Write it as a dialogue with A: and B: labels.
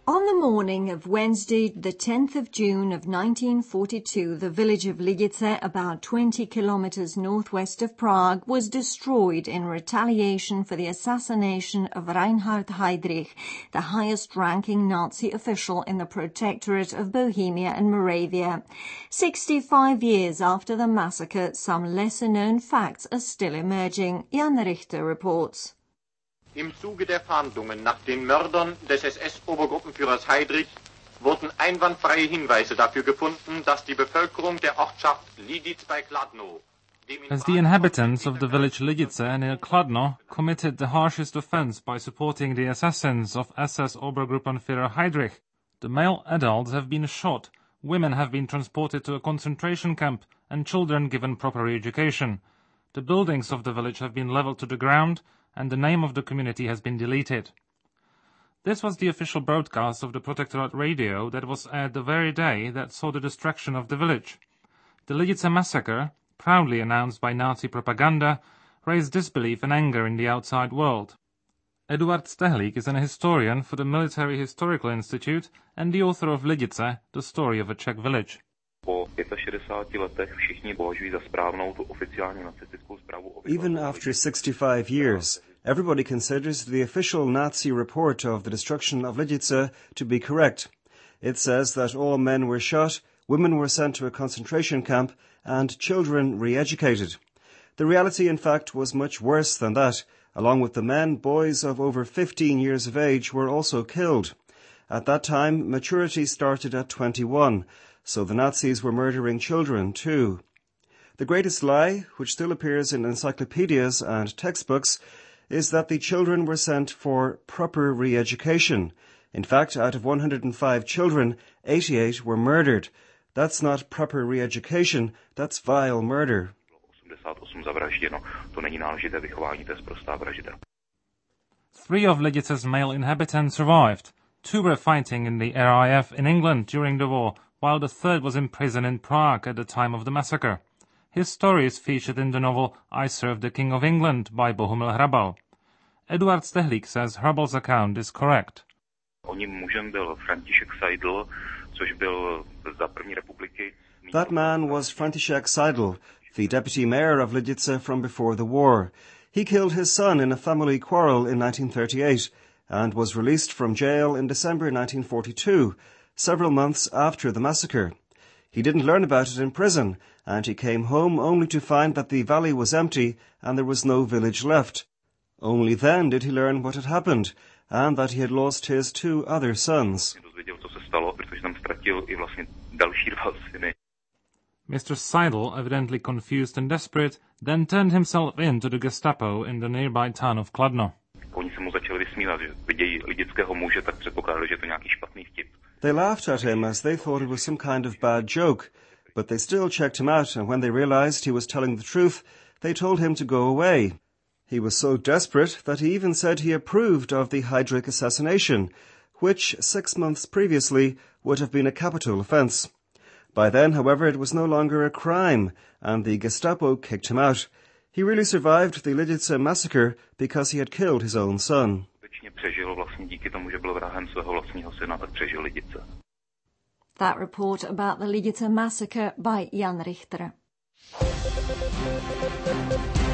A: On the morning of Wednesday, the 10th of June of 1942, the village of Lidice, about 20 kilometers northwest of Prague, was destroyed in retaliation for the assassination of Reinhard Heydrich, the highest-ranking Nazi official in the Protectorate of Bohemia and Moravia. 65 years after the massacre, some lesser-known facts are still emerging. Jan Richter reports.
B: Im Zuge der Fahndungen nach den Mördern des SS-Obergruppenführers Heydrich wurden einwandfreie Hinweise dafür gefunden, dass die Bevölkerung der Ortschaft Lidice bei Kladno,
C: as the inhabitants of the village Lidice near Kladno committed the harshest offense by supporting the assassins of SS Obergruppenführer Heydrich. The male adults have been shot, women have been transported to a concentration camp, and children given proper education. The buildings of the village have been leveled to the ground, and the name of the community has been deleted. This was the official broadcast of the Protectorate Radio that was aired the very day that saw the destruction of the village. The Lidice massacre, proudly announced by Nazi propaganda, raised disbelief and anger in the outside world. Eduard Stehlík is an historian for the Military Historical Institute and the author of Lidice, The Story of a Czech Village.
D: Even after 65 years, everybody considers the official Nazi report of the destruction of Lidice to be correct. It says that all men were shot, women were sent to a concentration camp, and children re-educated. The reality, in fact, was much worse than that. Along with the men, boys of over 15 years of age were also killed. At that time, maturity started at 21, so the Nazis were murdering children too. The greatest lie, which still appears in encyclopedias and textbooks, is that the children were sent for proper re-education. In fact, out of 105 children, 88 were murdered. That's not proper re-education, that's vile murder.
C: 3 of Lidice's male inhabitants survived. 2 were fighting in the RAF in England during the war, while the 3rd was in prison in Prague at the time of the massacre. His story is featured in the novel I Serve the King of England by Bohumil Hrabal. Eduard Stehlík says Hrabal's account is correct.
D: That man was František Seidl, the deputy mayor of Lidice from before the war. He killed his son in a family quarrel in 1938 and was released from jail in December 1942, several months after the massacre. He didn't learn about it in prison, and he came home only to find that the valley was empty and there was no village left. Only then did he learn what had happened, and that he had lost his 2 other sons.
C: Mr. Seidl, evidently confused and desperate, then turned himself in to the Gestapo in the nearby town of Kladno.
D: They laughed at him as they thought it was some kind of bad joke, but they still checked him out, and when they realized he was telling the truth, they told him to go away. He was so desperate that he even said he approved of the Heydrich assassination, which 6 months previously would have been a capital offence. By then, however, it was no longer a crime, and the Gestapo kicked him out. He really survived the Lidice massacre because he had killed his own son.
A: That report about the Lidice massacre by Jan Richter.